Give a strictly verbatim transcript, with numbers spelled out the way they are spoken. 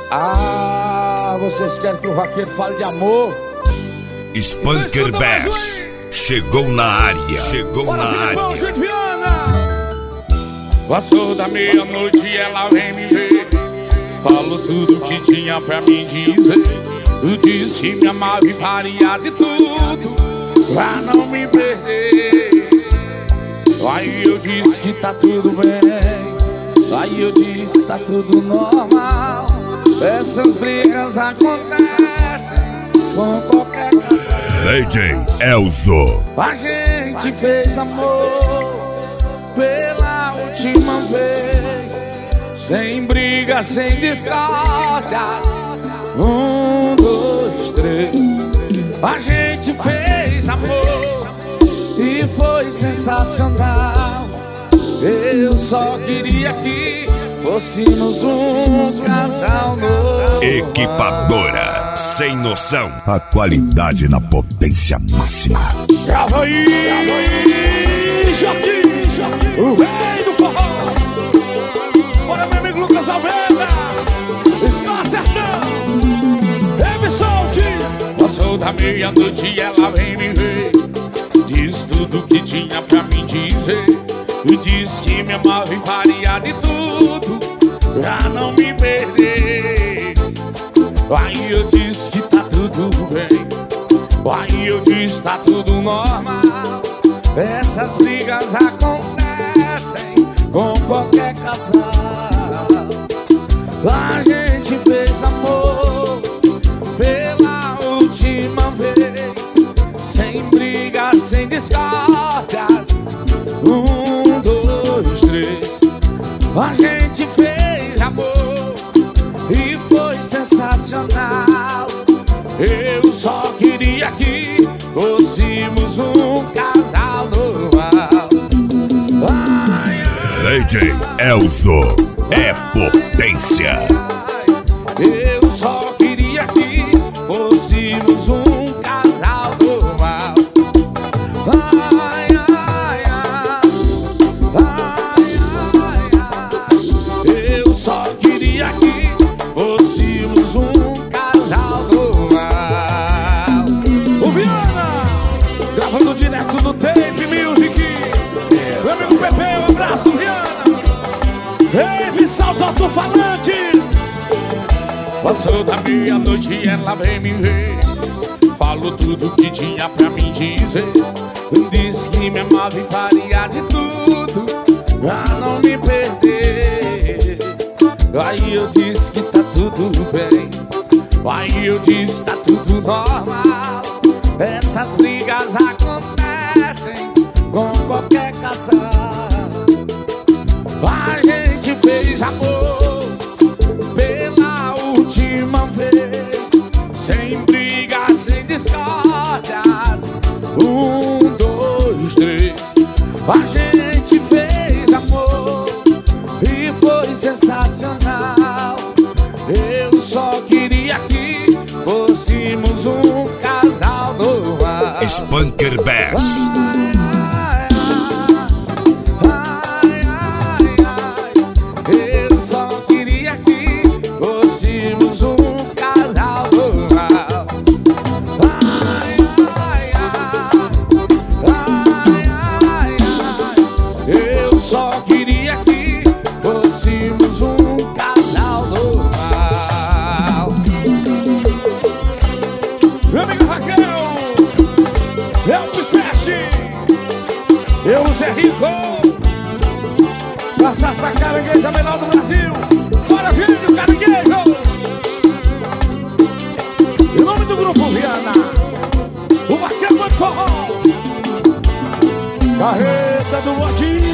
Ah, vocês querem que o vaqueiro fale de amor? Spanker Bass chegou na área. Chegou Bora, na área. Passou da meia-noite e ela vem me ver. Falou tudo que tinha pra me dizer. Eu disse que me amava e faria de tudo pra não me perder. Aí eu disse que tá tudo bem. Aí eu disse que tá tudo normal. Essas brigas acontecem com qualquer casal. D J Elzo. A gente fez amor pela última vez, sem briga, sem discórdia. Um, dois, três. A gente fez amor e foi sensacional. Eu só queria que fôssemos um casal novo. Equipadora sem noção. A qualidade na potência máxima. Grava aí, grava aí, Joaquim, Joaquim, o rei do forró. Bora, meu amigo Lucas Almeida, Escola Sertão, Everson Dias. Passou da meia-noite e ela vem me ver. Diz tudo que tinha pra me dizer. E disse que me amava e faria de tudo pra não me perder. Aí eu disse que tá tudo bem. Aí eu disse tá tudo normal. Essas brigas acontecem com qualquer casal. A gente fez amor pela última vez, sem brigas, sem discórdias. Um, dois, três. A gente fez amor e foi sensacional. Eu só queria que fôssemos um casal normal. Ai, ai, D J Elzo é potência. eu só queria que fôssemos um casal normal. Ai, ai, ai, ai, ai, ai. Eu só queria que fôssemos um casal normal. O Viana, gravando direto do Tape Music. Meu amigo Pepe, um abraço, Viana. Ei, salve alto-falantes. Passou da meia-noite e ela vem me ver. Falou tudo que tinha pra me dizer. Disse que me amava e faria de tudo pra não me perder. Aí eu disse que tá tudo bem. Aí eu disse tá tudo normal. Essas brigas acontecem com qualquer casal. A gente fez amor pela última vez, sem brigas, sem discórdias. Um, dois, três. A gente fez amor e foi sensacional. Eu só queria que fôssemos um casal normal. Spanker Bass. Só queria que fôssemos um casal normal. Meu amigo Raquel, eu me feche, eu Zé Rico, nossa essa carangueja melhor do Brasil. Bora, filho, caranguejo. Em nome do grupo Viana, o vaqueiro do forró, carreta do botinho.